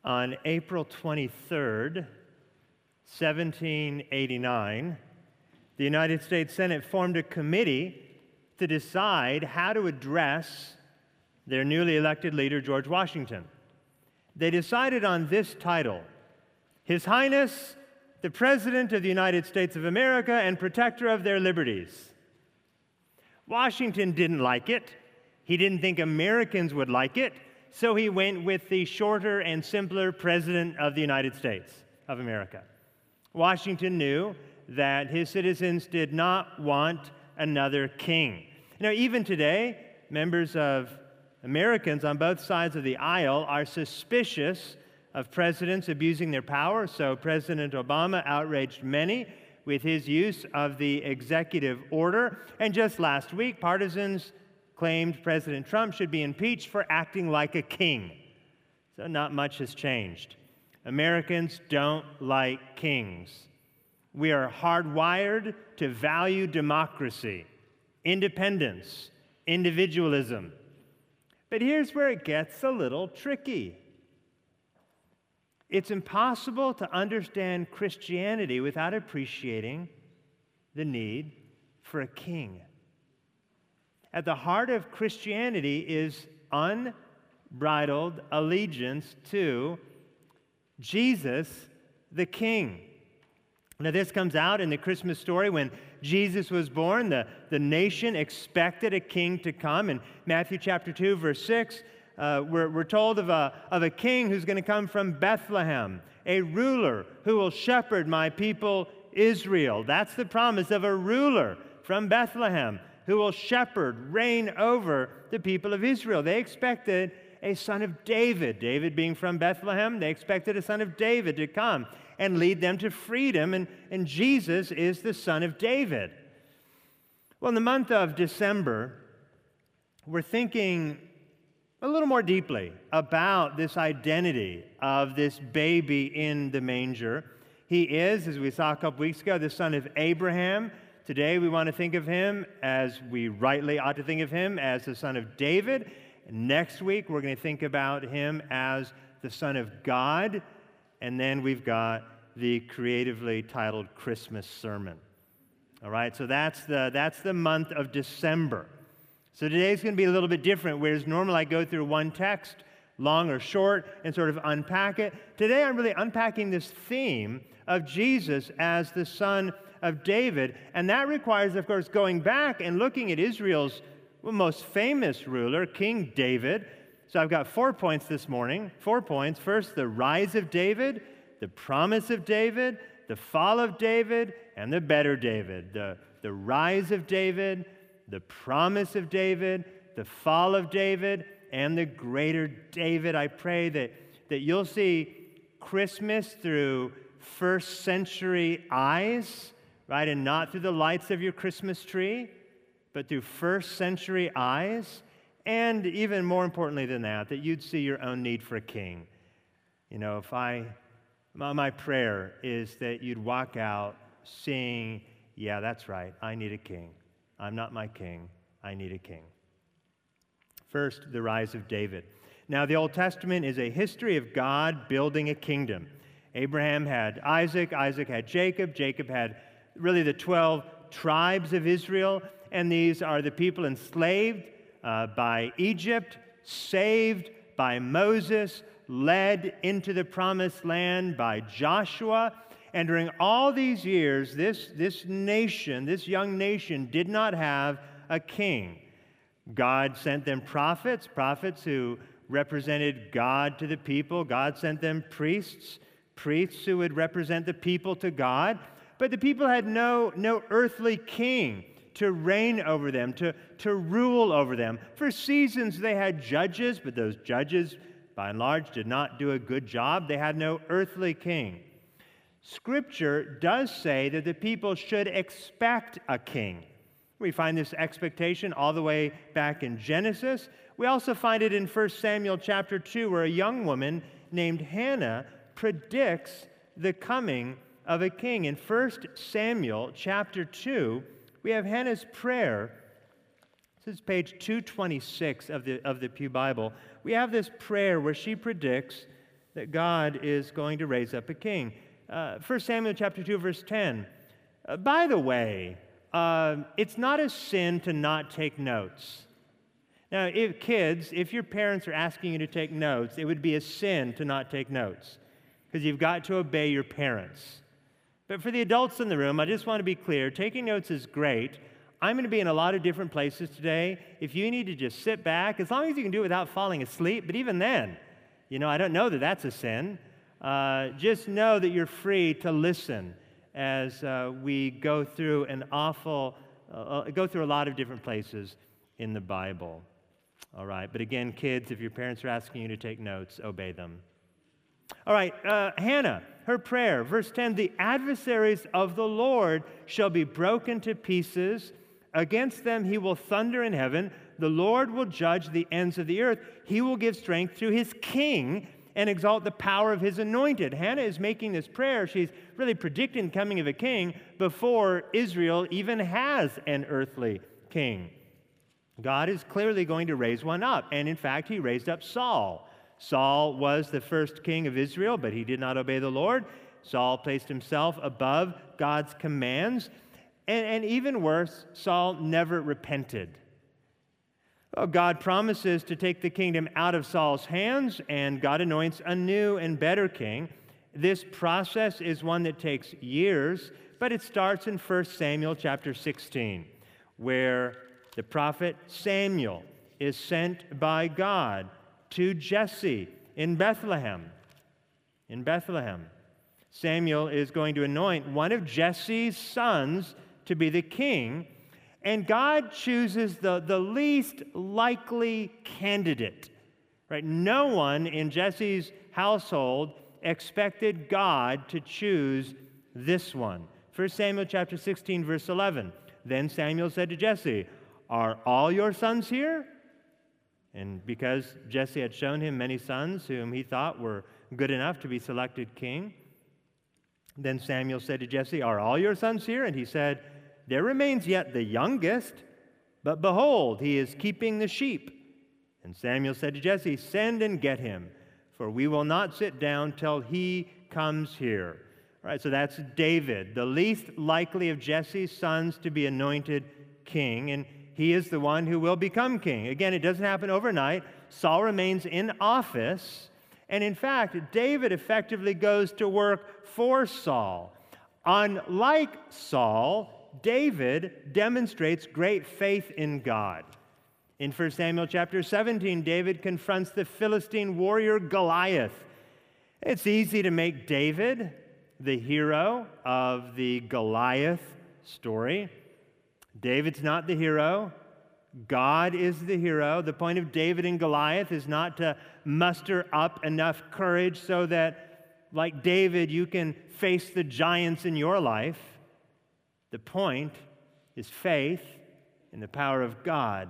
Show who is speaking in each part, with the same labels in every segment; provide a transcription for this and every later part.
Speaker 1: On April 23rd, 1789, the United States Senate formed a committee to decide how to address their newly elected leader, George Washington. They decided on this title: His Highness, the President of the United States of America and Protector of their Liberties. Washington didn't like it. He didn't think Americans would like it, so he went with the shorter and simpler President of the United States of America. Washington knew that his citizens did not want another king. Even today, members of Americans on both sides of the aisle are suspicious of presidents abusing their power, so President Obama outraged many with his use of the executive order. And just last week, partisans claimed President Trump should be impeached for acting like a king. So not much has changed. Americans don't like kings. We are hardwired to value democracy, independence, individualism. But here's where it gets a little tricky. It's impossible to understand Christianity without appreciating the need for a king. At the heart of Christianity is unbridled allegiance to Jesus, the King. Now, this comes out in the Christmas story. When Jesus was born, the nation expected a king to come. In Matthew chapter 2, verse 6, we're told of a king who's going to come from Bethlehem, a ruler who will shepherd my people Israel. That's the promise of a ruler from Bethlehem who will shepherd, reign over the people of Israel. They expected a son of David. David being from Bethlehem, they expected a son of David to come and lead them to freedom, and Jesus is the son of David. Well, in the month of December, we're thinking a little more deeply about this identity of this baby in the manger. He is, as we saw a couple weeks ago, the son of Abraham. Today we want to think of him, as we rightly ought to think of him, as the son of David. Next week we're going to think about him as the Son of God. And then we've got the creatively titled Christmas sermon. All right, so that's the month of December. So today's going to be a little bit different, whereas normally I go through one text, long or short, and sort of unpack it. Today I'm really unpacking this theme of Jesus as the Son of David, and that requires, of course, going back and looking at Israel's most famous ruler, King David. So I've got 4 points this morning, 4 points. First, the rise of David, the promise of David, the fall of David, and the better David. The rise of David, the promise of David, the fall of David, and the greater David. I pray that you'll see Christmas through first century eyes, right, and not through the lights of your Christmas tree, but through first century eyes. And even more importantly than that you'd see your own need for a king. My prayer is that you'd walk out seeing, yeah, that's right, I need a king. I'm not my king, I need a king. First, the rise of David. Now, the Old Testament is a history of God building a kingdom. Abraham had Isaac, Isaac had Jacob, Jacob had really the 12 tribes of Israel, and these are the people enslaved by Egypt, saved by Moses, led into the promised land by Joshua. And during all these years, this nation, this young nation, did not have a king. God sent them prophets who represented God to the people. God sent them priests who would represent the people to God. But the people had no earthly king to reign over them, to rule over them. For seasons they had judges, but those judges, by and large, did not do a good job. They had no earthly king. Scripture does say that the people should expect a king. We find this expectation all the way back in Genesis. We also find it in 1 Samuel chapter 2, where a young woman named Hannah predicts the coming of a king. In 1 Samuel chapter 2, we have Hannah's prayer. This is page 226 of the Pew Bible. We have this prayer where she predicts that God is going to raise up a king. 1 Samuel chapter 2, verse 10. By the way, it's not a sin to not take notes. Now, if your parents are asking you to take notes, it would be a sin to not take notes because you've got to obey your parents. But for the adults in the room, I just want to be clear, taking notes is great. I'm going to be in a lot of different places today. If you need to just sit back, as long as you can do it without falling asleep, but even then, I don't know that that's a sin. Just know that you're free to listen as we go through go through a lot of different places in the Bible. All right, but again, kids, if your parents are asking you to take notes, obey them. All right, Hannah, her prayer, verse 10, the adversaries of the Lord shall be broken to pieces. Against them he will thunder in heaven. The Lord will judge the ends of the earth. He will give strength to his king and exalt the power of his anointed. Hannah is making this prayer. She's really predicting the coming of a king before Israel even has an earthly king. God is clearly going to raise one up. And in fact, he raised up Saul. Saul was the first king of Israel, but he did not obey the Lord. Saul placed himself above God's commands. And even worse, Saul never repented. God promises to take the kingdom out of Saul's hands, and God anoints a new and better king. This process is one that takes years, but it starts in 1 Samuel chapter 16, where the prophet Samuel is sent by God to Jesse in Bethlehem. In Bethlehem, Samuel is going to anoint one of Jesse's sons to be the king, and God chooses the least likely candidate. Right? No one in Jesse's household expected God to choose this one. 1 Samuel chapter 16, verse 11. Then Samuel said to Jesse, "Are all your sons here?" And because Jesse had shown him many sons whom he thought were good enough to be selected king, then Samuel said to Jesse, "Are all your sons here?" And he said, "There remains yet the youngest, but behold, he is keeping the sheep." And Samuel said to Jesse, "Send and get him, for we will not sit down till he comes here." All right, so that's David, the least likely of Jesse's sons to be anointed king, and he is the one who will become king. Again, it doesn't happen overnight. Saul remains in office, and in fact, David effectively goes to work for Saul. Unlike Saul, David demonstrates great faith in God. In 1 Samuel chapter 17, David confronts the Philistine warrior Goliath. It's easy to make David the hero of the Goliath story. David's not the hero. God is the hero. The point of David and Goliath is not to muster up enough courage so that, like David, you can face the giants in your life. The point is faith in the power of God.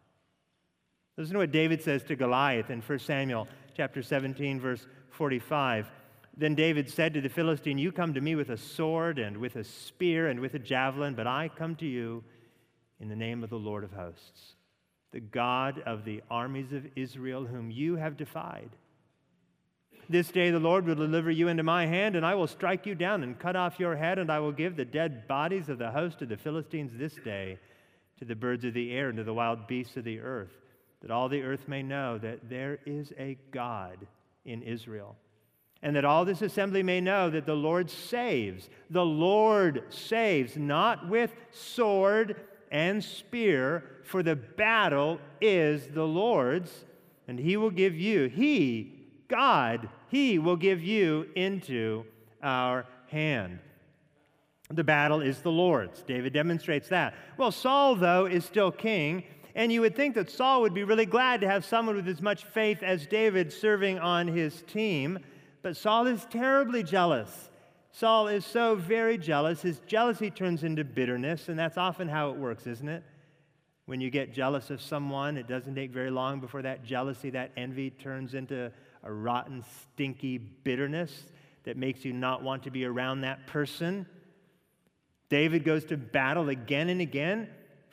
Speaker 1: Listen to what David says to Goliath in 1 Samuel chapter 17, verse 45. Then David said to the Philistine, "You come to me with a sword and with a spear and with a javelin, but I come to you in the name of the Lord of hosts, the God of the armies of Israel, whom you have defied. This day the Lord will deliver you into my hand, and I will strike you down and cut off your head, and I will give the dead bodies of the host of the Philistines this day to the birds of the air and to the wild beasts of the earth, that all the earth may know that there is a God in Israel, and that all this assembly may know that the Lord saves. The Lord saves, not with sword and spear, for the battle is the Lord's, and he will give you, God, he will give you into our hand." The battle is the Lord's. David demonstrates that. Well, Saul, though, is still king, and you would think that Saul would be really glad to have someone with as much faith as David serving on his team, but Saul is terribly jealous. Saul is so very jealous. His jealousy turns into bitterness, and that's often how it works, isn't it? When you get jealous of someone, it doesn't take very long before that jealousy, that envy turns into a rotten, stinky bitterness that makes you not want to be around that person. David goes to battle again and again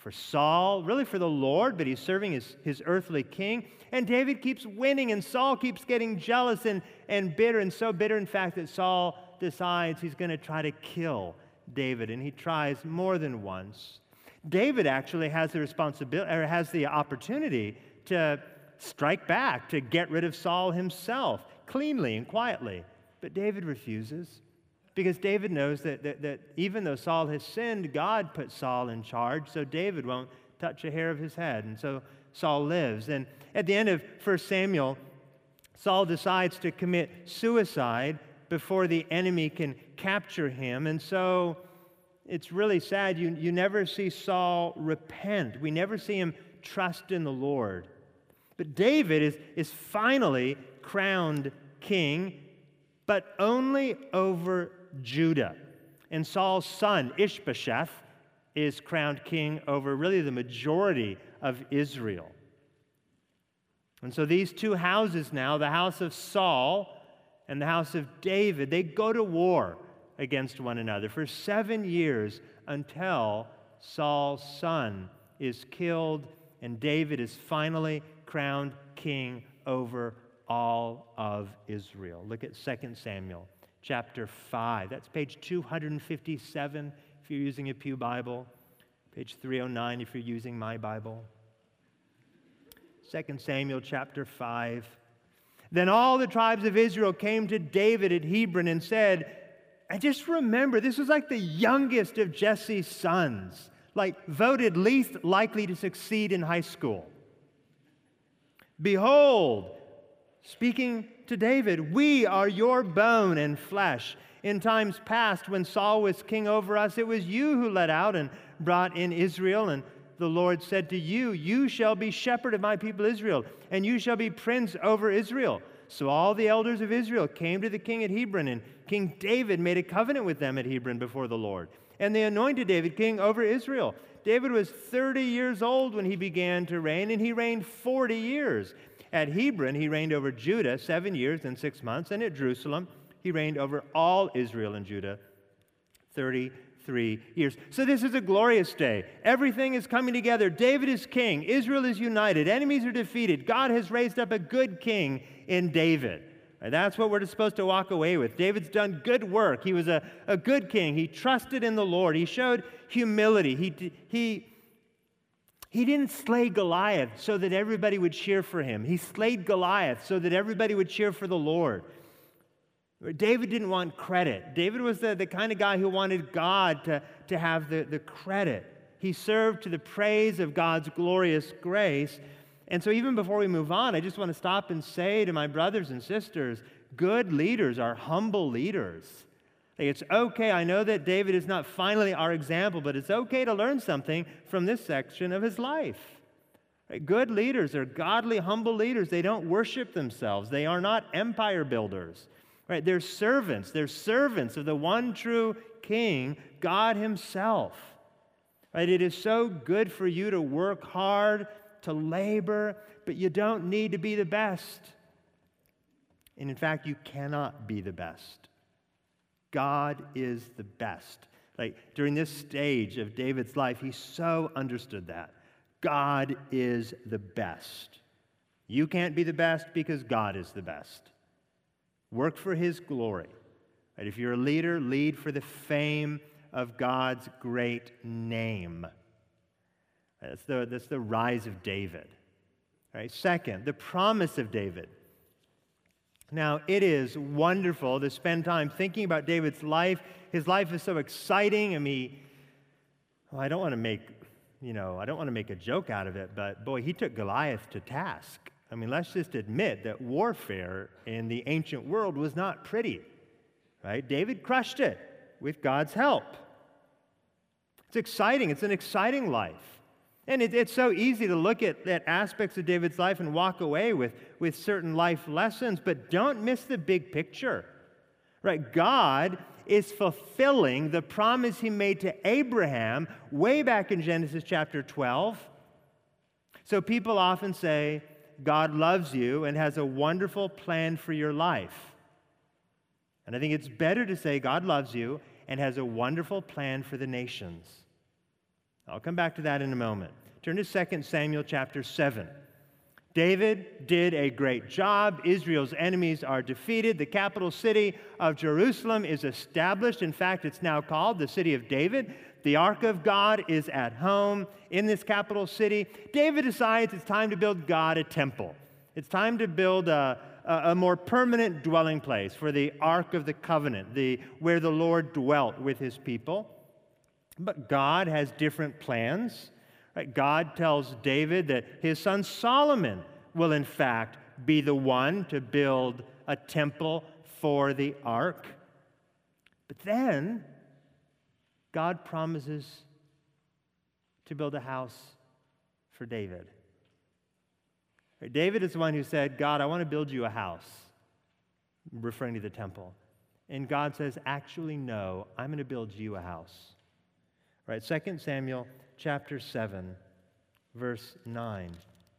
Speaker 1: for Saul, really for the Lord, but he's serving his earthly king. And David keeps winning, and Saul keeps getting jealous and bitter, and so bitter, in fact, that Saul decides he's going to try to kill David, and he tries more than once. David actually has the responsibility, or has the opportunity to strike back, to get rid of Saul himself, cleanly and quietly. But David refuses, because David knows that even though Saul has sinned, God put Saul in charge, so David won't touch a hair of his head. And so Saul lives. And at the end of 1 Samuel, Saul decides to commit suicide before the enemy can capture him. And so it's really sad. You never see Saul repent. We never see him trust in the Lord. But David is finally crowned king, but only over Judah. And Saul's son, Ishbosheth, is crowned king over really the majority of Israel. And so these two houses now, the house of Saul and the house of David, they go to war against one another for 7 years until Saul's son is killed and David is finally crowned king over all of Israel. Look at 2 Samuel chapter 5. That's page 257 if you're using a Pew Bible, page 309 if you're using my Bible. 2 Samuel chapter 5. Then all the tribes of Israel came to David at Hebron and said, and just remember, this was like the youngest of Jesse's sons, like voted least likely to succeed in high school. Behold, speaking to David, we are your bone and flesh. In times past, when Saul was king over us, it was you who led out and brought in Israel, and the Lord said to you, you shall be shepherd of my people Israel, and you shall be prince over Israel. So all the elders of Israel came to the king at Hebron, and King David made a covenant with them at Hebron before the Lord. And they anointed David king over Israel. David was 30 years old when he began to reign, and he reigned 40 years. At Hebron, he reigned over Judah 7 years and 6 months, and at Jerusalem, he reigned over all Israel and Judah 33 years. So this is a glorious day. Everything is coming together. David is king. Israel is united. Enemies are defeated. God has raised up a good king in David. Right, that's what we're supposed to walk away with. David's done good work. He was a good king. He trusted in the Lord. He showed humility. He didn't slay Goliath so that everybody would cheer for him. He slayed Goliath so that everybody would cheer for the Lord. David didn't want credit. David was the kind of guy who wanted God to have the credit. He served to the praise of God's glorious grace. And so even before we move on, I just want to stop and say to my brothers and sisters, good leaders are humble leaders. It's okay. I know that David is not finally our example, but it's okay to learn something from this section of his life. Good leaders are godly, humble leaders. They don't worship themselves. They are not empire builders. Right? They're servants. They're servants of the one true King, God himself. Right? It is so good for you to work hard, to labor, but you don't need to be the best. And in fact, you cannot be the best. God is the best. Like during this stage of David's life, he so understood that. God is the best. You can't be the best because God is the best. Work for his glory. Right? If you're a leader, lead for the fame of God's great name. That's the rise of David. Right? Second, the promise of David. Now, it is wonderful to spend time thinking about David's life. His life is so exciting. I don't want to make a joke out of it, but boy, he took Goliath to task. Let's just admit that warfare in the ancient world was not pretty, right? David crushed it with God's help. It's exciting. It's an exciting life. And it's so easy to look at aspects of David's life and walk away with certain life lessons, but don't miss the big picture, right? God is fulfilling the promise he made to Abraham way back in Genesis chapter 12. So people often say, God loves you and has a wonderful plan for your life. And I think it's better to say God loves you and has a wonderful plan for the nations. I'll come back to that in a moment. Turn to 2 Samuel chapter 7. David did a great job. Israel's enemies are defeated. The capital city of Jerusalem is established. In fact, it's now called the city of David. The ark of God is at home in this capital city. David decides it's time to build God a temple. It's time to build a more permanent dwelling place for the Ark of the Covenant, where the Lord dwelt with his people. But God has different plans. Right? God tells David that his son Solomon will in fact be the one to build a temple for the ark. But then God promises to build a house for David. Right? David is the one who said, God, I want to build you a house, referring to the temple. And God says, actually, no, I'm going to build you a house. Right? 2 Samuel chapter 7, verse 9.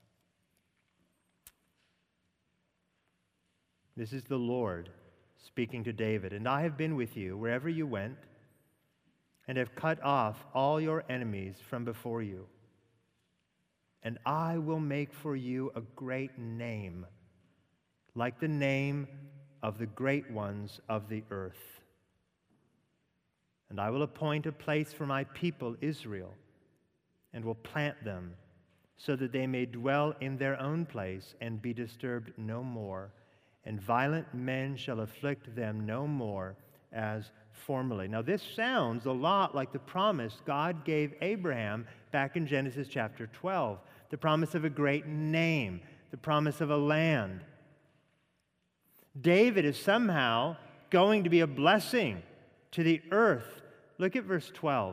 Speaker 1: This is the Lord speaking to David. And I have been with you wherever you went, and have cut off all your enemies from before you. And I will make for you a great name, like the name of the great ones of the earth. And I will appoint a place for my people Israel, and will plant them, so that they may dwell in their own place and be disturbed no more. And violent men shall afflict them no more as formerly. Now this sounds a lot like the promise God gave Abraham back in Genesis chapter 12. The promise of a great name, the promise of a land. David is somehow going to be a blessing to the earth. Look at verse 12.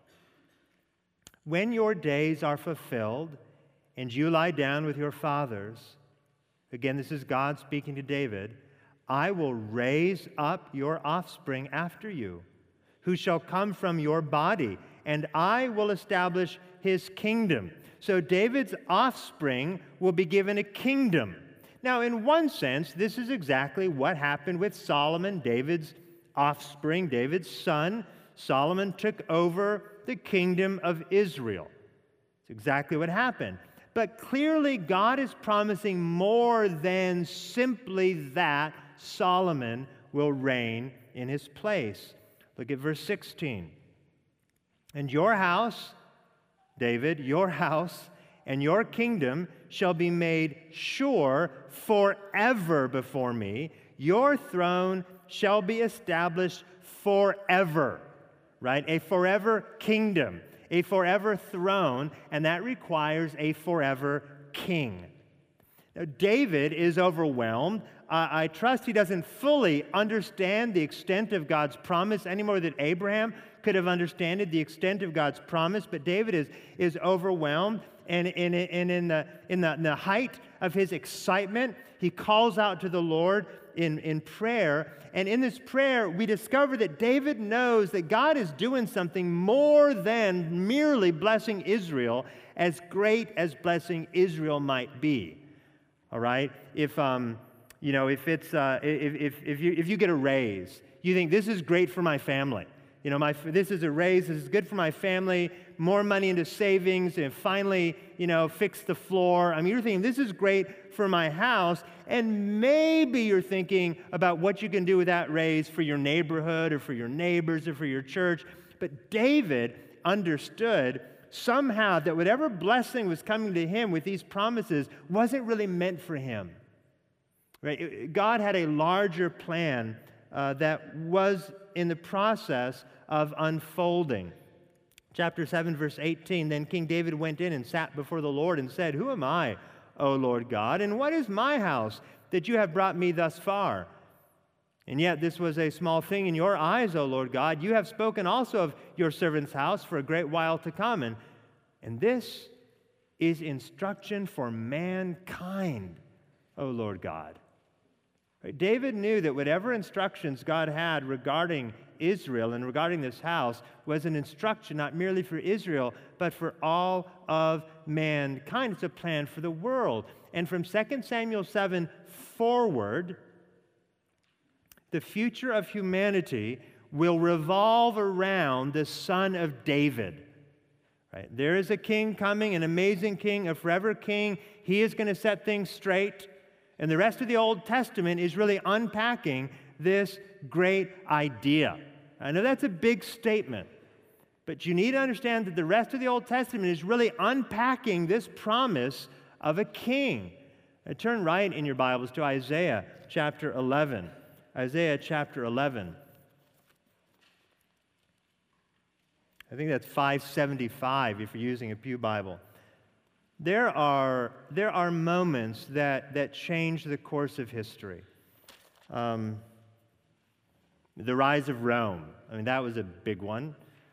Speaker 1: When your days are fulfilled and you lie down with your fathers, again, this is God speaking to David, I will raise up your offspring after you, who shall come from your body, and I will establish his kingdom. So David's offspring will be given a kingdom. Now, in one sense, this is exactly what happened with Solomon, David's offspring, David's son. Solomon took over the kingdom of Israel. It's exactly what happened. But clearly, God is promising more than simply that Solomon will reign in his place. Look at verse 16. And your house, David, your house and your kingdom shall be made sure forever before me. Your throne shall be established forever. Right? A forever kingdom, a forever throne, and that requires a forever king. Now, David is overwhelmed. I trust he doesn't fully understand the extent of God's promise any more than Abraham could have understood the extent of God's promise, but David is overwhelmed, and in the height of his excitement, he calls out to the Lord in prayer. And in this prayer, we discover that David knows that God is doing something more than merely blessing Israel, as great as blessing Israel might be. All right? If you get a raise, you think this is great for my family. This is a raise. This is good for my family. More money into savings, and finally, fix the floor. I mean, you're thinking this is great for my house, and maybe you're thinking about what you can do with that raise for your neighborhood, or for your neighbors, or for your church. But David understood somehow that whatever blessing was coming to him with these promises wasn't really meant for him. Right? God had a larger plan that was in the process of unfolding. Chapter 7, verse 18, then King David went in and sat before the Lord and said, Who am I, O Lord God, and what is my house that you have brought me thus far? And yet this was a small thing in your eyes, O Lord God. You have spoken also of your servant's house for a great while to come. And this is instruction for mankind, O Lord God. Right? David knew that whatever instructions God had regarding Israel and regarding this house was an instruction not merely for Israel, but for all of mankind. It's a plan for the world. And from 2 Samuel 7 forward, the future of humanity will revolve around the son of David. Right? There is a king coming, an amazing king, a forever king. He is going to set things straight. And the rest of the Old Testament is really unpacking this great idea. I know that's a big statement, but you need to understand that the rest of the Old Testament is really unpacking this promise of a king. Turn right in your Bibles to Isaiah chapter 11. Isaiah chapter 11. I think that's 575 if you're using a Pew Bible. There are moments that change the course of history. The rise of Rome, I mean, that was a big one.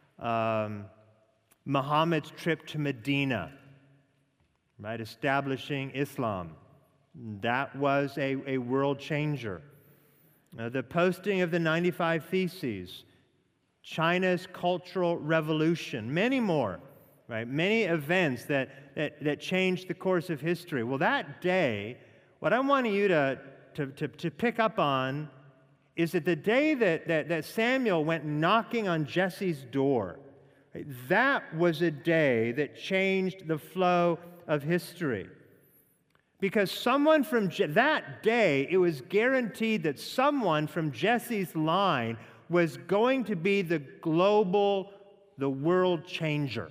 Speaker 1: Muhammad's trip to Medina, right, establishing Islam. That was a world changer. The posting of the 95 Theses, China's Cultural Revolution, many more, right? Many events that changed the course of history. Well, that day, what I want you to pick up on is that the day that Samuel went knocking on Jesse's door, right, that was a day that changed the flow of history. Because someone from that day, it was guaranteed that someone from Jesse's line was going to be the world changer.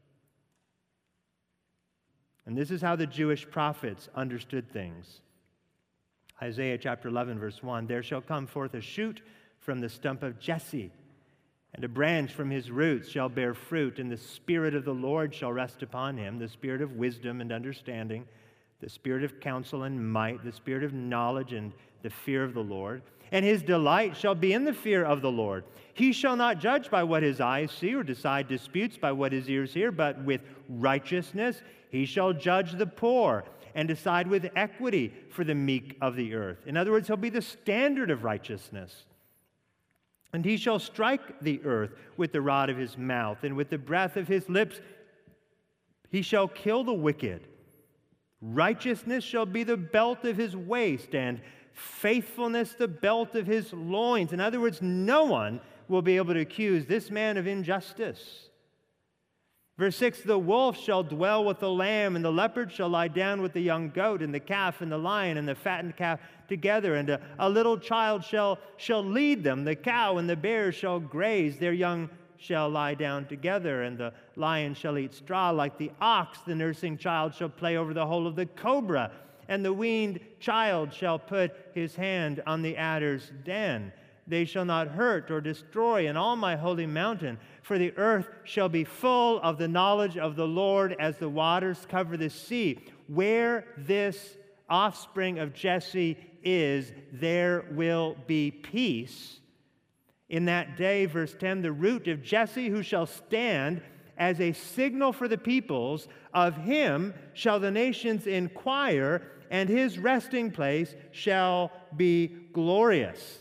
Speaker 1: And this is how the Jewish prophets understood things. Isaiah chapter 11, verse 1, "There shall come forth a shoot from the stump of Jesse, and a branch from his roots shall bear fruit, and the Spirit of the Lord shall rest upon him, the Spirit of wisdom and understanding, the Spirit of counsel and might, the Spirit of knowledge and the fear of the Lord. And his delight shall be in the fear of the Lord. He shall not judge by what his eyes see, or decide disputes by what his ears hear, but with righteousness he shall judge the poor, and decide with equity for the meek of the earth." In other words, he'll be the standard of righteousness. "And he shall strike the earth with the rod of his mouth, and with the breath of his lips he shall kill the wicked. Righteousness shall be the belt of his waist, and faithfulness the belt of his loins." In other words, no one will be able to accuse this man of injustice. Verse 6, "The wolf shall dwell with the lamb, and the leopard shall lie down with the young goat, and the calf and the lion and the fattened calf together, and a little child shall lead them. The cow and the bear shall graze, their young shall lie down together, and the lion shall eat straw like the ox. The nursing child shall play over the hole of the cobra, and the weaned child shall put his hand on the adder's den. They shall not hurt or destroy in all my holy mountain, for the earth shall be full of the knowledge of the Lord as the waters cover the sea. Where this offspring of Jesse is, there will be peace. In that day," verse 10, "the root of Jesse who shall stand as a signal for the peoples, of him shall the nations inquire, and his resting place shall be glorious."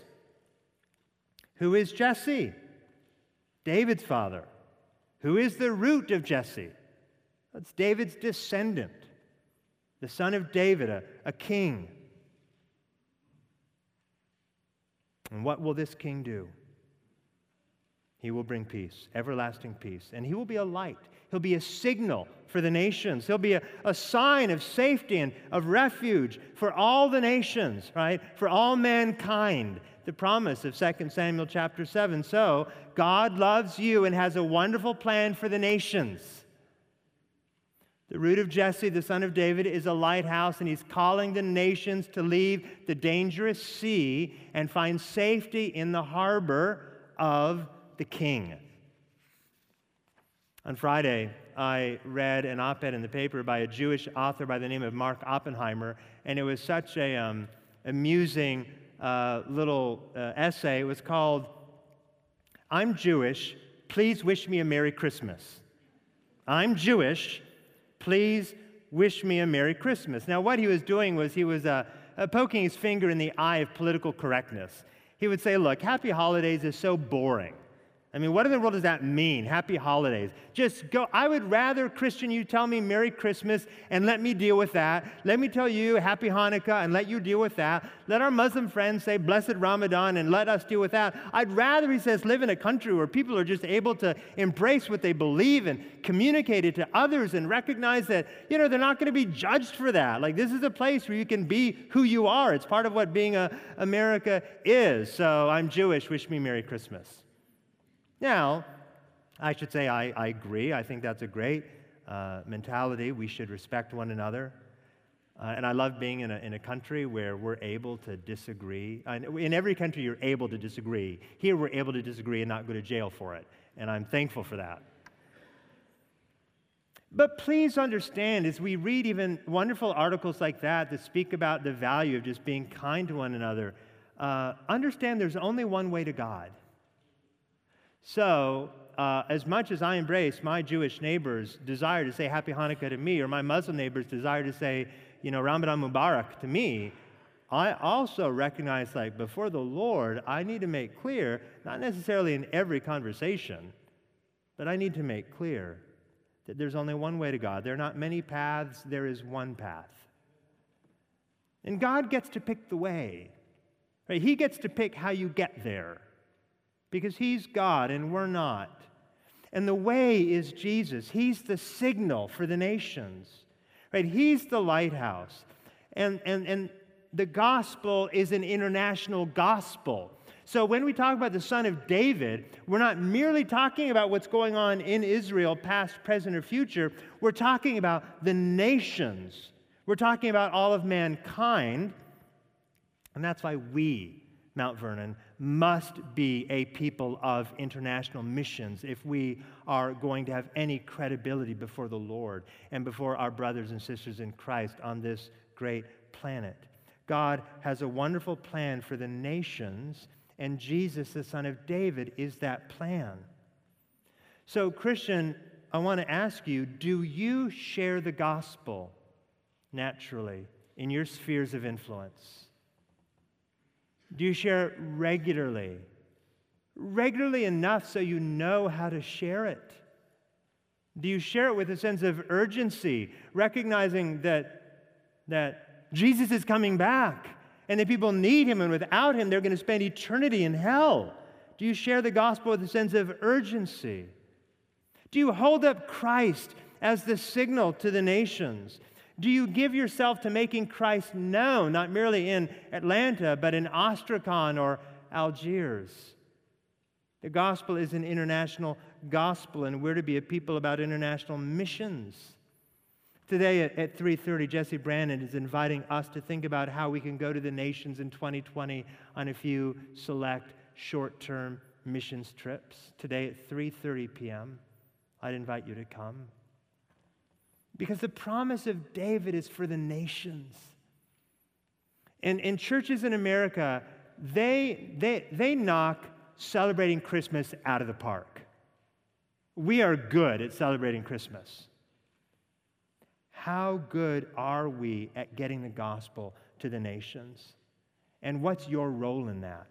Speaker 1: Who is Jesse? David's father. Who is the root of Jesse? That's David's descendant, the son of David, a king. And what will this king do? He will bring peace, everlasting peace, and he will be a light. He'll be a signal for the nations. He'll be a sign of safety and of refuge for all the nations, right? For all mankind. The promise of 2 Samuel chapter 7. So, God loves you and has a wonderful plan for the nations. The root of Jesse, the son of David, is a lighthouse, and he's calling the nations to leave the dangerous sea and find safety in the harbor of the king. On Friday, I read an op-ed in the paper by a Jewish author by the name of Mark Oppenheimer, and it was such a amusing little essay. It was called, "I'm Jewish, please wish me a Merry Christmas." I'm Jewish, please wish me a Merry Christmas. Now, what he was doing was he was poking his finger in the eye of political correctness. He would say, look, happy holidays is so boring. I mean, what in the world does that mean? Happy holidays. Just go. I would rather, Christian, you tell me Merry Christmas and let me deal with that. Let me tell you Happy Hanukkah and let you deal with that. Let our Muslim friends say Blessed Ramadan and let us deal with that. I'd rather, he says, live in a country where people are just able to embrace what they believe and communicate it to others and recognize that, they're not going to be judged for that. Like, this is a place where you can be who you are. It's part of what being America is. So I'm Jewish. Wish me Merry Christmas. Now, I should say I agree. I think that's a great mentality. We should respect one another. And I love being in a country where we're able to disagree. In every country, you're able to disagree. Here, we're able to disagree and not go to jail for it. And I'm thankful for that. But please understand, as we read even wonderful articles like that speak about the value of just being kind to one another, understand there's only one way to God. So, as much as I embrace my Jewish neighbors' desire to say Happy Hanukkah to me, or my Muslim neighbors' desire to say, Ramadan Mubarak to me, I also recognize, before the Lord, I need to make clear, not necessarily in every conversation, but I need to make clear that there's only one way to God. There are not many paths, there is one path. And God gets to pick the way. Right? He gets to pick how you get there. Because He's God and we're not. And the way is Jesus. He's the signal for the nations. Right? He's the lighthouse. And the gospel is an international gospel. So when we talk about the Son of David, we're not merely talking about what's going on in Israel, past, present, or future. We're talking about the nations. We're talking about all of mankind. And that's why we, Mount Vernon, must be a people of international missions if we are going to have any credibility before the Lord and before our brothers and sisters in Christ on this great planet. God has a wonderful plan for the nations, and Jesus, the Son of David, is that plan. So, Christian, I want to ask you, do you share the gospel naturally in your spheres of influence? Do you share it regularly? Regularly enough so you know how to share it? Do you share it with a sense of urgency, recognizing that Jesus is coming back and that people need Him, and without Him they're going to spend eternity in hell? Do you share the gospel with a sense of urgency? Do you hold up Christ as the signal to the nations? Do you give yourself to making Christ known, not merely in Atlanta, but in Astrakhan or Algiers? The gospel is an international gospel, and we're to be a people about international missions. Today at 3:30, Jesse Brandon is inviting us to think about how we can go to the nations in 2020 on a few select short-term missions trips. Today at 3:30 p.m., I'd invite you to come. Because the promise of David is for the nations. And in churches in America, they knock celebrating Christmas out of the park. We are good at celebrating Christmas. How good are we at getting the gospel to the nations? And what's your role in that?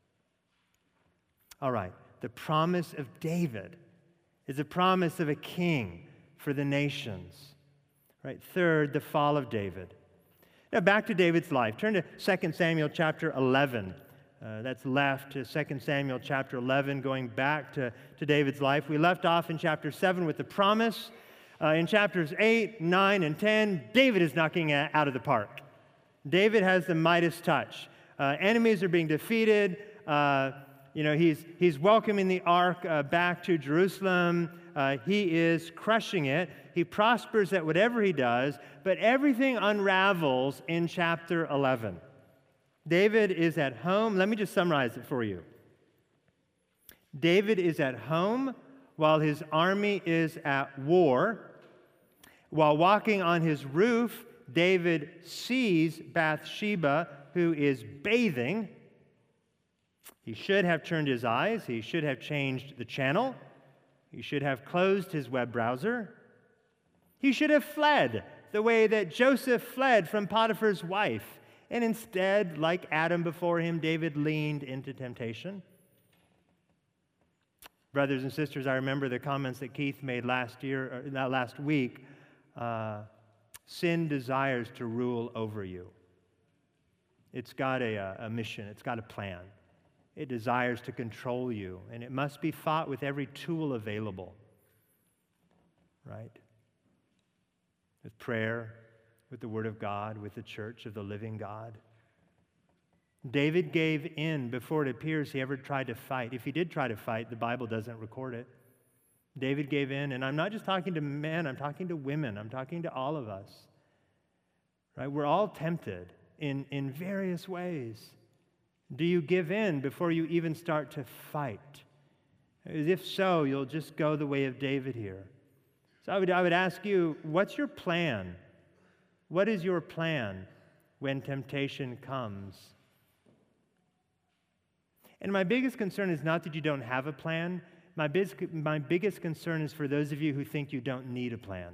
Speaker 1: All right, the promise of David is a promise of a king for the nations. Right. Third, the fall of David. Now back to David's life. Turn to 2 Samuel chapter 11. That's left to 2 Samuel chapter 11, going back to David's life. We left off in chapter 7 with the promise. In chapters 8, 9, and 10, David is knocking it out of the park. David has the Midas touch. Enemies are being defeated. He's welcoming the ark back to Jerusalem. He is crushing it. He prospers at whatever he does, but everything unravels in chapter 11. David is at home. Let me just summarize it for you. David is at home while his army is at war. While walking on his roof, David sees Bathsheba, who is bathing. He should have turned his eyes. He should have changed the channel. He should have closed his web browser. He should have fled the way that Joseph fled from Potiphar's wife. And instead, like Adam before him, David leaned into temptation. Brothers and sisters, I remember the comments that Keith made last week. Sin desires to rule over you. It's got a mission. It's got a plan. It desires to control you, and it must be fought with every tool available, right? With prayer, with the Word of God, with the church of the living God. David gave in before it appears he ever tried to fight. If he did try to fight, the Bible doesn't record it. David gave in, and I'm not just talking to men, I'm talking to women, I'm talking to all of us. Right? We're all tempted in various ways. Do you give in before you even start to fight? If so, you'll just go the way of David here. So I would ask you, what's your plan? What is your plan when temptation comes? And my biggest concern is not that you don't have a plan. My biggest concern is for those of you who think you don't need a plan.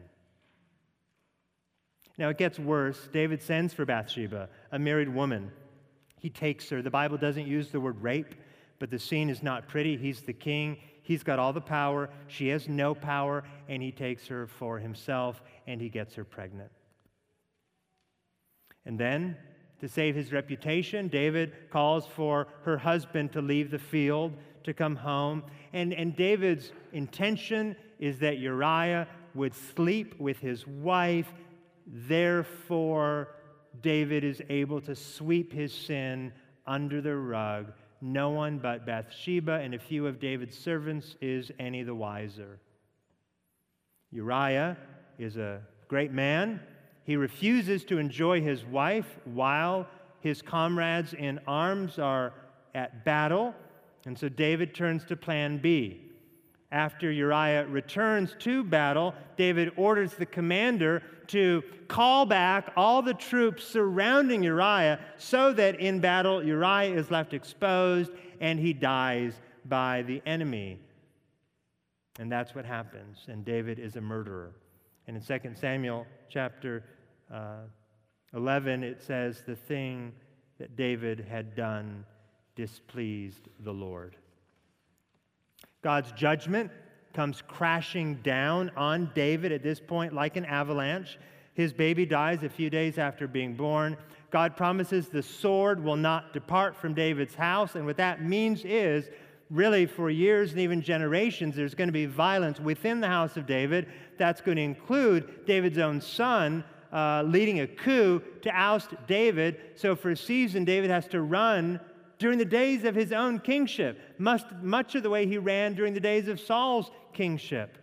Speaker 1: Now, it gets worse. David sends for Bathsheba, a married woman. He takes her. The Bible doesn't use the word rape, but the scene is not pretty. He's the king. He's got all the power. She has no power, and he takes her for himself, and he gets her pregnant. And then, to save his reputation, David calls for her husband to leave the field, to come home. And David's intention is that Uriah would sleep with his wife. Therefore, David is able to sweep his sin under the rug. No one but Bathsheba and a few of David's servants is any the wiser. Uriah is a great man. He refuses to enjoy his wife while his comrades in arms are at battle. And so David turns to plan B. After Uriah returns to battle, David orders the commander to call back all the troops surrounding Uriah so that in battle Uriah is left exposed and he dies by the enemy. And that's what happens. And David is a murderer. And in 2 Samuel chapter 11, it says, the thing that David had done displeased the Lord. God's judgment comes crashing down on David at this point like an avalanche. His baby dies a few days after being born. God promises the sword will not depart from David's house, and what that means is, really for years and even generations, there's going to be violence within the house of David. That's going to include David's own son leading a coup to oust David. So for a season, David has to run during the days of his own kingship, much of the way he ran during the days of Saul's kingship.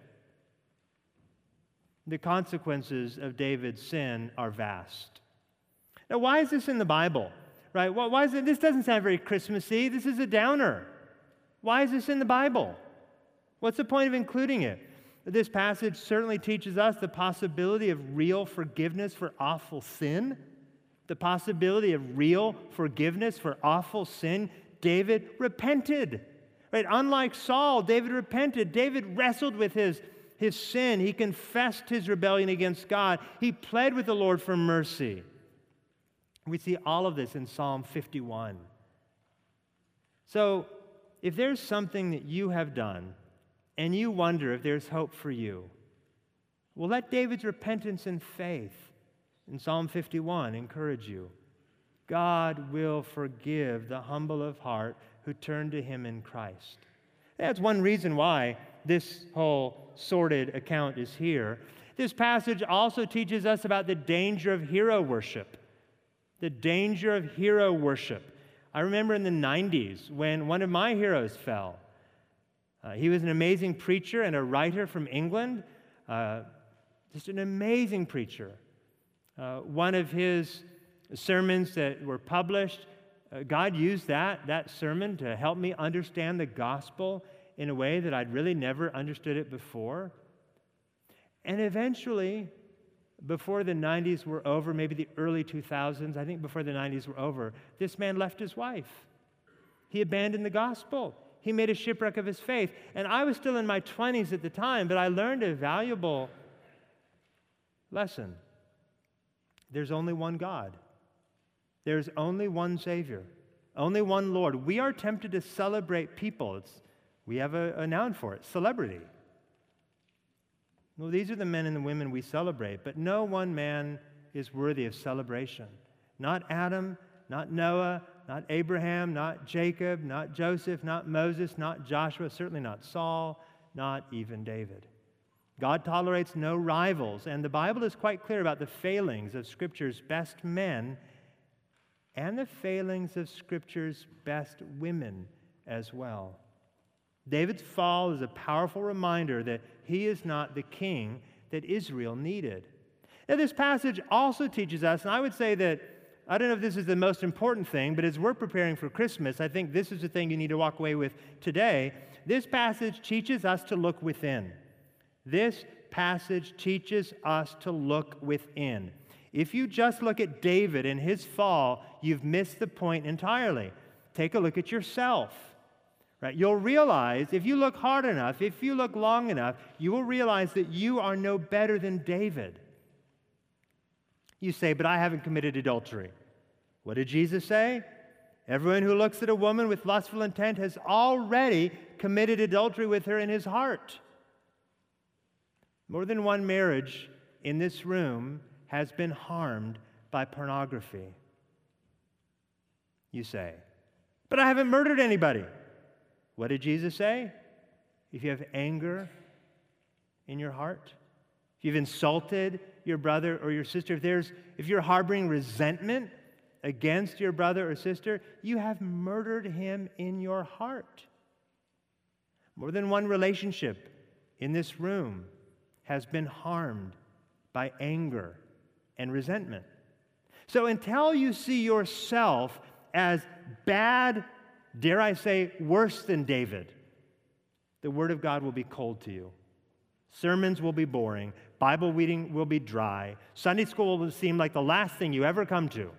Speaker 1: The consequences of David's sin are vast. Now, why is this in the Bible? Right? Why is it? This doesn't sound very Christmassy. This is a downer. Why is this in the Bible? What's the point of including it? This passage certainly teaches us the possibility of real forgiveness for awful sin. The possibility of real forgiveness for awful sin. David repented. Right? Unlike Saul, David repented. David wrestled with his sin. He confessed his rebellion against God. He pled with the Lord for mercy. We see all of this in Psalm 51. So, if there's something that you have done and you wonder if there's hope for you, well, let David's repentance and faith in Psalm 51 encourage you. God will forgive the humble of heart who turn to him in Christ. That's one reason why this whole sordid account is here. This passage also teaches us about the danger of hero worship. The danger of hero worship. I remember in the 90s when one of my heroes fell. He was an amazing preacher and a writer from England. Just an amazing preacher. One of his sermons that were published, God used that sermon to help me understand the gospel in a way that I'd really never understood it before. And eventually, before the 90s were over, maybe the early 2000s, I think before the 90s were over, this man left his wife. He abandoned the gospel. He made a shipwreck of his faith. And I was still in my 20s at the time, but I learned a valuable lesson. There's only one God. There's only one Savior. Only one Lord. We are tempted to celebrate people. It's We have a noun for it, celebrity. Well, these are the men and the women we celebrate, but no one man is worthy of celebration. Not Adam, not Noah, not Abraham, not Jacob, not Joseph, not Moses, not Joshua, certainly not Saul, not even David. God tolerates no rivals, and the Bible is quite clear about the failings of Scripture's best men and the failings of Scripture's best women as well. David's fall is a powerful reminder that he is not the king that Israel needed. Now, this passage also teaches us, and I would say that, I don't know if this is the most important thing, but as we're preparing for Christmas, I think this is the thing you need to walk away with today. This passage teaches us to look within. This passage teaches us to look within. If you just look at David and his fall, you've missed the point entirely. Take a look at yourself. Right? You'll realize, if you look hard enough, if you look long enough, you will realize that you are no better than David. You say, but I haven't committed adultery. What did Jesus say? Everyone who looks at a woman with lustful intent has already committed adultery with her in his heart. More than one marriage in this room has been harmed by pornography. You say, but I haven't murdered anybody. What did Jesus say? If you have anger in your heart, if you've insulted your brother or your sister, if you're harboring resentment against your brother or sister, you have murdered him in your heart. More than one relationship in this room has been harmed by anger and resentment. So until you see yourself as bad, dare I say, worse than David, the Word of God will be cold to you. Sermons will be boring. Bible reading will be dry. Sunday school will seem like the last thing you ever come to.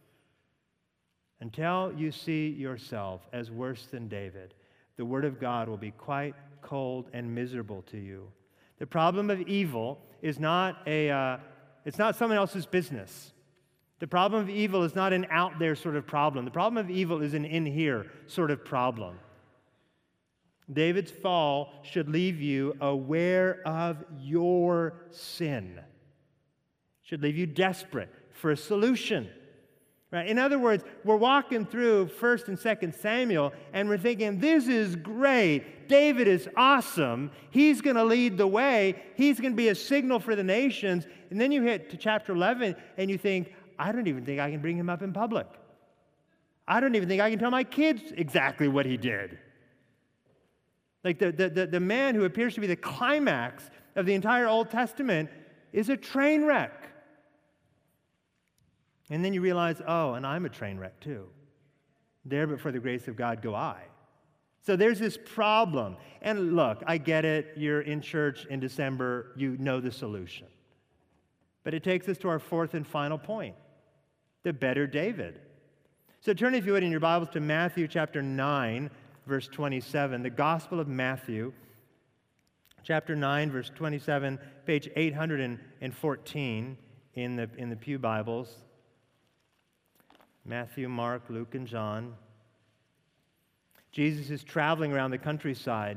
Speaker 1: Until you see yourself as worse than David, the Word of God will be quite cold and miserable to you. The problem of evil is it's not someone else's business. The problem of evil is not an out there sort of problem. The problem of evil is an in here sort of problem. David's fall should leave you aware of your sin. Should leave you desperate for a solution. Right? In other words, we're walking through 1st and 2nd Samuel, and we're thinking, this is great. David is awesome. He's going to lead the way. He's going to be a signal for the nations. And then you hit to chapter 11, and you think, I don't even think I can bring him up in public. I don't even think I can tell my kids exactly what he did. Like the man who appears to be the climax of the entire Old Testament is a train wreck. And then you realize, oh, and I'm a train wreck too. There but for the grace of God go I. So there's this problem. And look, I get it. You're in church in December. You know the solution. But it takes us to our fourth and final point, the better David. So turn, if you would, in your Bibles to Matthew chapter 9, verse 27, the Gospel of Matthew, chapter 9, verse 27, page 814 in the Pew Bibles. Matthew, Mark, Luke, and John. Jesus is traveling around the countryside.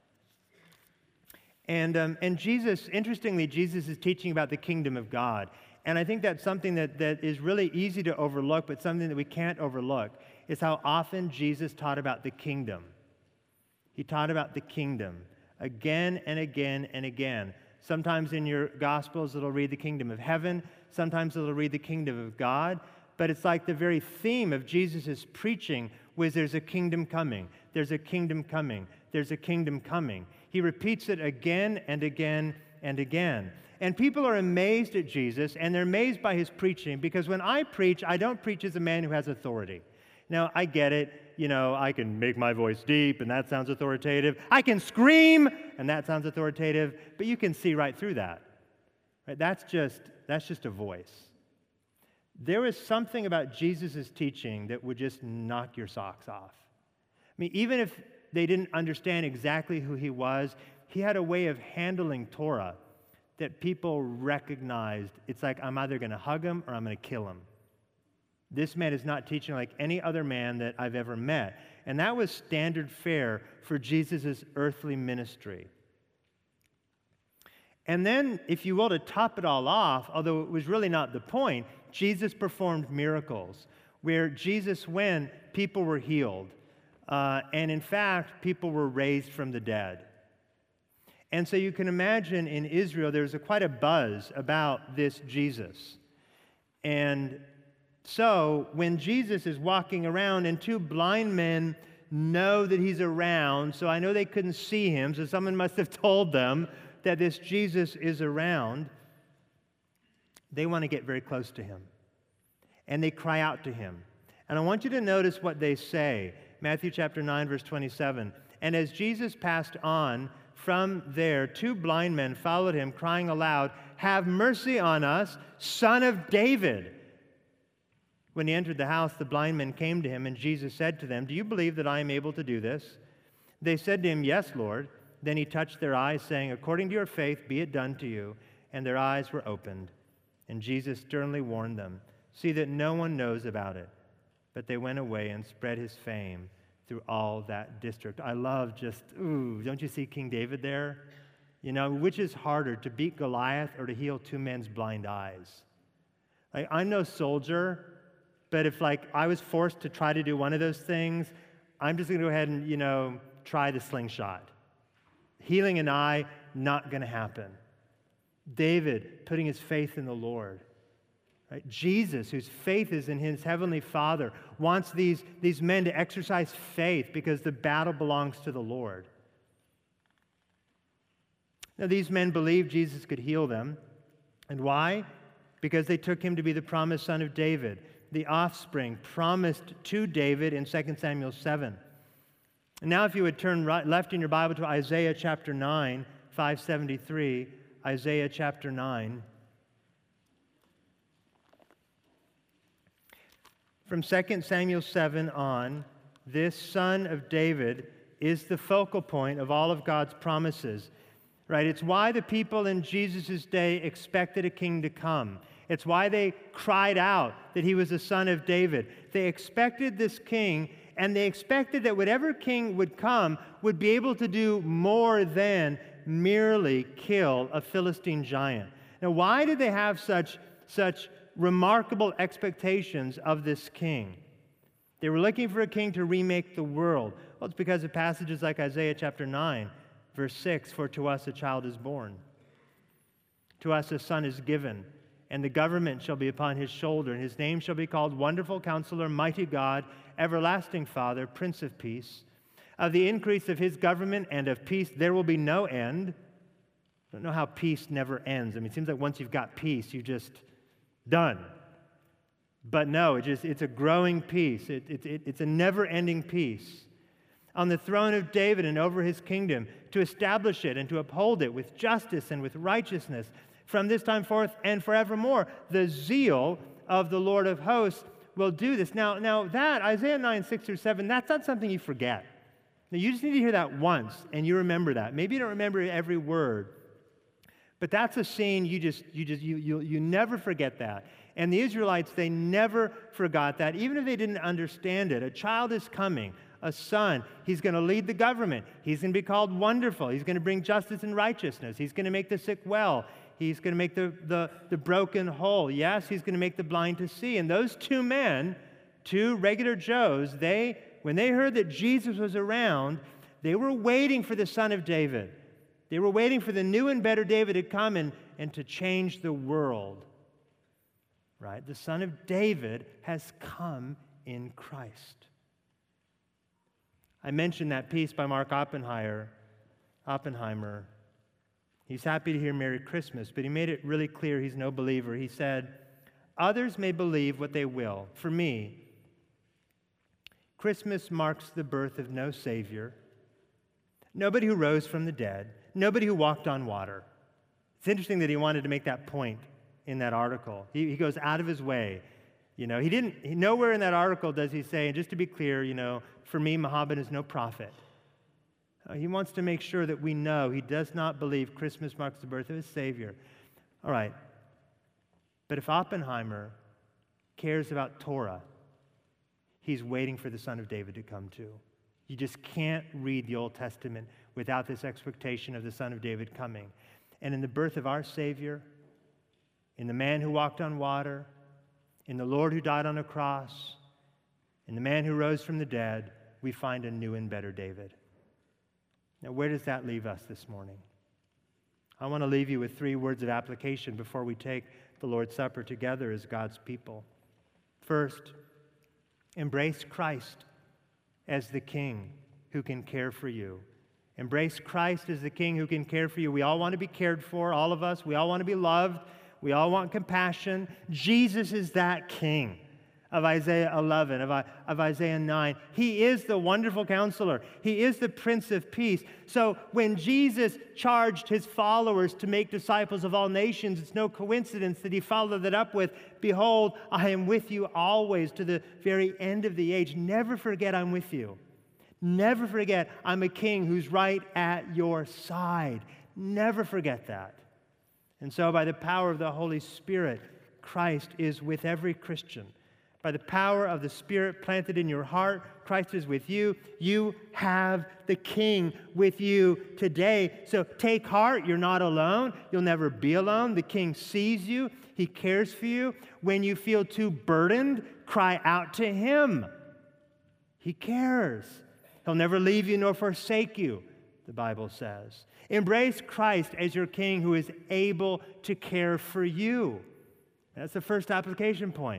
Speaker 1: And Jesus, interestingly, Jesus is teaching about the kingdom of God. And I think that's something that is really easy to overlook, but something that we can't overlook, is how often Jesus taught about the kingdom. He taught about the kingdom again and again and again. Sometimes in your Gospels it'll read the kingdom of heaven. Sometimes it'll read the kingdom of God. But it's like the very theme of Jesus' preaching was there's a kingdom coming. There's a kingdom coming. There's a kingdom coming. He repeats it again and again and again. And people are amazed at Jesus, and they're amazed by his preaching, because when I preach, I don't preach as a man who has authority. Now, I get it. You know, I can make my voice deep, and that sounds authoritative. I can scream, and that sounds authoritative. But you can see right through that. Right? That's just a voice. There was something about Jesus' teaching that would just knock your socks off. I mean, even if they didn't understand exactly who he was, he had a way of handling Torah that people recognized. It's like, I'm either going to hug him or I'm going to kill him. This man is not teaching like any other man that I've ever met. And that was standard fare for Jesus' earthly ministry. And then, if you will, to top it all off, although it was really not the point, Jesus performed miracles. Where Jesus went, people were healed. And in fact, people were raised from the dead. And so you can imagine in Israel, there's quite a buzz about this Jesus. And so when Jesus is walking around and two blind men know that he's around, so I know they couldn't see him, so someone must have told them that this Jesus is around, they want to get very close to him. And they cry out to him. And I want you to notice what they say. Matthew chapter 9, verse 27. And as Jesus passed on from there, two blind men followed him, crying aloud, "Have mercy on us, Son of David." When he entered the house, the blind men came to him, and Jesus said to them, "Do you believe that I am able to do this?" They said to him, "Yes, Lord." Then he touched their eyes, saying, "According to your faith, be it done to you." And their eyes were opened. And Jesus sternly warned them, "See that no one knows about it." But they went away and spread his fame through all that district. I love don't you see King David there? You know, which is harder, to beat Goliath or to heal two men's blind eyes? Like, I'm no soldier, but if I was forced to try to do one of those things, I'm just going to go ahead and, try the slingshot. Healing an eye, not going to happen. David putting his faith in the Lord. Right? Jesus, whose faith is in his heavenly Father, wants these men to exercise faith because the battle belongs to the Lord. Now, these men believed Jesus could heal them. And why? Because they took him to be the promised son of David, the offspring promised to David in 2 Samuel 7. And now if you would turn left in your Bible to Isaiah chapter 9, 573, Isaiah chapter 9. From 2 Samuel 7 on, this son of David is the focal point of all of God's promises. Right? It's why the people in Jesus' day expected a king to come. It's why they cried out that he was the son of David. They expected this king, and they expected that whatever king would come would be able to do more than merely kill a Philistine giant. Now, why did they have such remarkable expectations of this king? They were looking for a king to remake the world. Well, it's because of passages like Isaiah chapter 9, verse 6, "For to us a child is born. To us a son is given, and the government shall be upon his shoulder, and his name shall be called Wonderful Counselor, Mighty God, Everlasting Father, Prince of Peace. Of the increase of his government and of peace there will be no end." I don't know how peace never ends. I mean, it seems like once you've got peace, you just done. But no, it's a growing peace. It's a never-ending peace. On the throne of David and over his kingdom, to establish it and to uphold it with justice and with righteousness from this time forth and forevermore. The zeal of the Lord of hosts will do this. Now that, Isaiah 9, 6 through 7, that's not something you forget. Now, you just need to hear that once, and you remember that. Maybe you don't remember every word, but that's a scene you never forget that. And the Israelites, they never forgot that, even if they didn't understand it. A child is coming, a son. He's going to lead the government. He's going to be called Wonderful. He's going to bring justice and righteousness. He's going to make the sick well. He's going to make the broken whole. Yes, he's going to make the blind to see. And those two men, two regular Joes, when they heard that Jesus was around, they were waiting for the Son of David. They were waiting for the new and better David to come and to change the world. Right? The Son of David has come in Christ. I mentioned that piece by Mark Oppenheimer. He's happy to hear Merry Christmas, but he made it really clear he's no believer. He said, "Others may believe what they will. For me, Christmas marks the birth of no Savior, nobody who rose from the dead, nobody who walked on water." It's interesting that he wanted to make that point in that article. He goes out of his way. Nowhere in that article does he say, and just to be clear, for me, Muhammad is no prophet. He wants to make sure that we know he does not believe Christmas marks the birth of his Savior. All right. But if Oppenheimer cares about Torah, he's waiting for the Son of David to come too. You just can't read the Old Testament without this expectation of the Son of David coming. And in the birth of our Savior, in the man who walked on water, in the Lord who died on a cross, in the man who rose from the dead, we find a new and better David. Now, where does that leave us this morning? I want to leave you with 3 words of application before we take the Lord's Supper together as God's people. First, embrace Christ as the King who can care for you. Embrace Christ as the King who can care for you. We all want to be cared for, all of us. We all want to be loved. We all want compassion. Jesus is that King of Isaiah 11, of Isaiah 9. He is the wonderful counselor. He is the Prince of Peace. So when Jesus charged his followers to make disciples of all nations, it's no coincidence that he followed that up with, "Behold, I am with you always to the very end of the age." Never forget I'm with you. Never forget I'm a King who's right at your side. Never forget that. And so by the power of the Holy Spirit, Christ is with every Christian. By the power of the Spirit planted in your heart, Christ is with you. You have the King with you today. So take heart. You're not alone. You'll never be alone. The King sees you. He cares for you. When you feel too burdened, cry out to him. He cares. He'll never leave you nor forsake you, the Bible says. Embrace Christ as your King who is able to care for you. That's the first application point.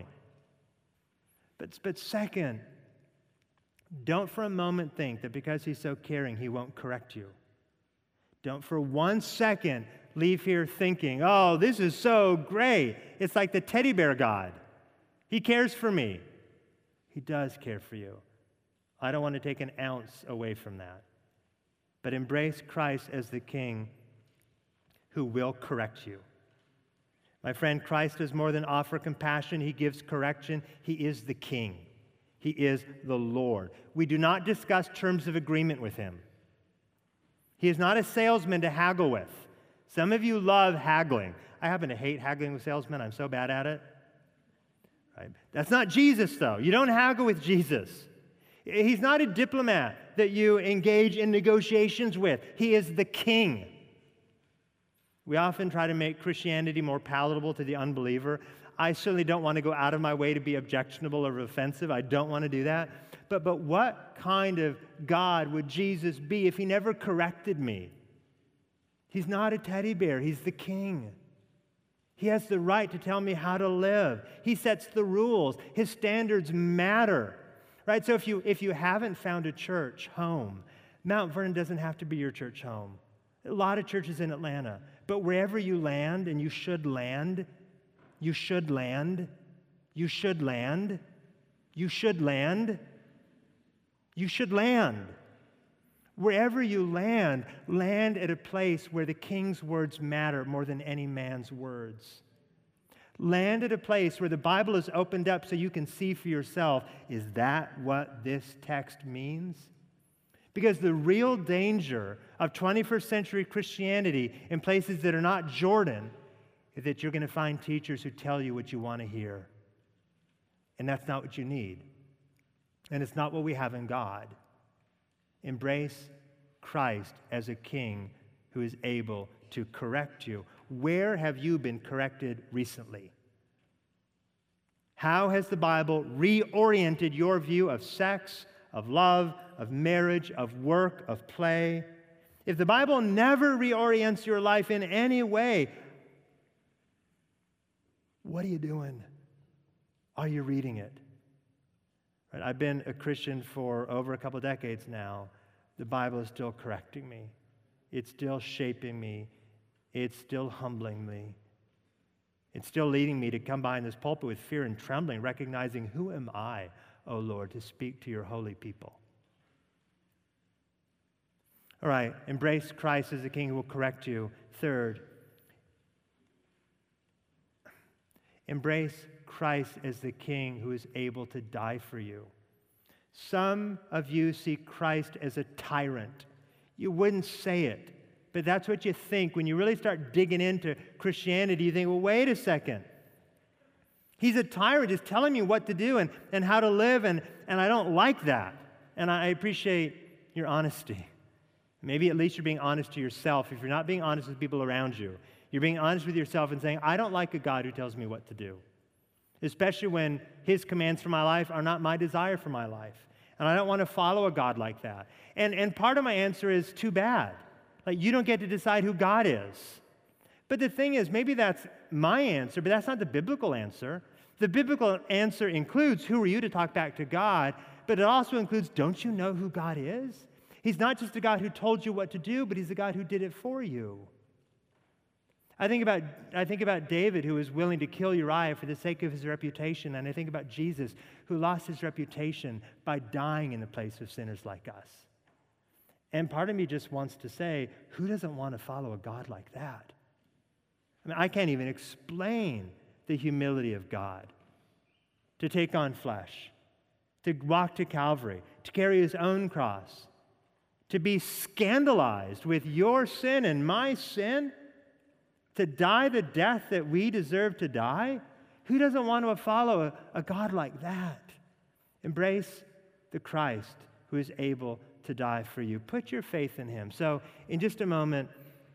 Speaker 1: But second, don't for a moment think that because he's so caring, he won't correct you. Don't for 1 second leave here thinking, "Oh, this is so great. It's like the teddy bear God. He cares for me." He does care for you. I don't want to take an ounce away from that. But embrace Christ as the King who will correct you. My friend, Christ does more than offer compassion. He gives correction. He is the King. He is the Lord. We do not discuss terms of agreement with him. He is not a salesman to haggle with. Some of you love haggling. I happen to hate haggling with salesmen. I'm so bad at it. Right? That's not Jesus, though. You don't haggle with Jesus. He's not a diplomat that you engage in negotiations with. He is the King. We often try to make Christianity more palatable to the unbeliever. I certainly don't want to go out of my way to be objectionable or offensive. I don't want to do that. But what kind of God would Jesus be if he never corrected me? He's not a teddy bear. He's the King. He has the right to tell me how to live. He sets the rules. His standards matter. Right? So if you haven't found a church home, Mount Vernon doesn't have to be your church home. A lot of churches in Atlanta. But wherever you land, and you should land, you should land, you should land, you should land, you should land. Wherever you land, land at a place where the King's words matter more than any man's words. Land at a place where the Bible is opened up so you can see for yourself, is that what this text means? Because the real danger of 21st century Christianity in places that are not Jordan is that you're going to find teachers who tell you what you want to hear. And that's not what you need. And it's not what we have in God. Embrace Christ as a King who is able to correct you. Where have you been corrected recently? How has the Bible reoriented your view of sex, of love, of marriage, of work, of play? If the Bible never reorients your life in any way, what are you doing? Are you reading it? Right, I've been a Christian for over a couple of decades now. The Bible is still correcting me. It's still shaping me. It's still humbling me. It's still leading me to come behind this pulpit with fear and trembling, recognizing, who am I, O Lord, to speak to your holy people? All right, embrace Christ as the King who will correct you. Third, embrace Christ as the King who is able to die for you. Some of you see Christ as a tyrant. You wouldn't say it, but that's what you think. When you really start digging into Christianity, you think, well, wait a second. He's a tyrant, just telling me what to do and how to live, and I don't like that. And I appreciate your honesty. Maybe at least you're being honest to yourself. If you're not being honest with people around you, you're being honest with yourself and saying, I don't like a God who tells me what to do, especially when his commands for my life are not my desire for my life. And I don't want to follow a God like that. And part of my answer is too bad. Like, you don't get to decide who God is. But the thing is, maybe that's my answer, but that's not the biblical answer. The biblical answer includes, who are you to talk back to God? But it also includes, don't you know who God is? He's not just a God who told you what to do, but he's a God who did it for you. I think about David, who was willing to kill Uriah for the sake of his reputation, and I think about Jesus, who lost his reputation by dying in the place of sinners like us. And part of me just wants to say, who doesn't want to follow a God like that? I mean, I can't even explain the humility of God to take on flesh, to walk to Calvary, to carry his own cross, to be scandalized with your sin and my sin, to die the death that we deserve to die. Who doesn't want to follow a God like that? Embrace the Christ who is able to die for you. Put your faith in him. So in just a moment,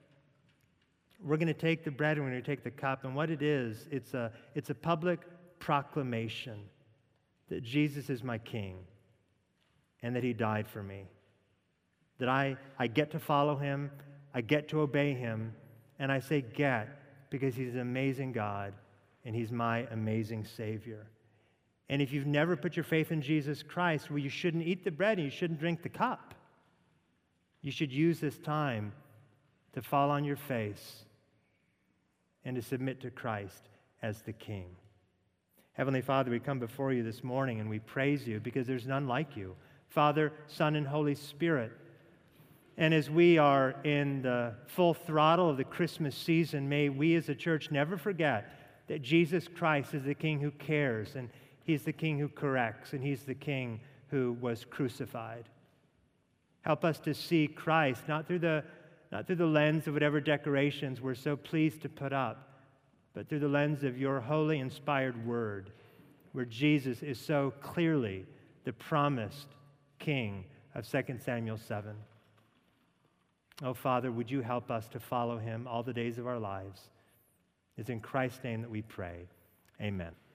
Speaker 1: we're going to take the bread and we're going to take the cup. And what it is, it's a public proclamation that Jesus is my King and that he died for me. That I get to follow him, I get to obey him, and I say get because he's an amazing God and he's my amazing Savior. And if you've never put your faith in Jesus Christ, well, you shouldn't eat the bread and you shouldn't drink the cup. You should use this time to fall on your face and to submit to Christ as the King. Heavenly Father, we come before you this morning and we praise you because there's none like you. Father, Son, and Holy Spirit. And as we are in the full throttle of the Christmas season, may we as a church never forget that Jesus Christ is the King who cares, and he's the King who corrects, and he's the King who was crucified. Help us to see Christ, not through the lens of whatever decorations we're so pleased to put up, but through the lens of your holy, inspired word, where Jesus is so clearly the promised King of 2 Samuel 7. Oh, Father, would you help us to follow him all the days of our lives? It's in Christ's name that we pray. Amen.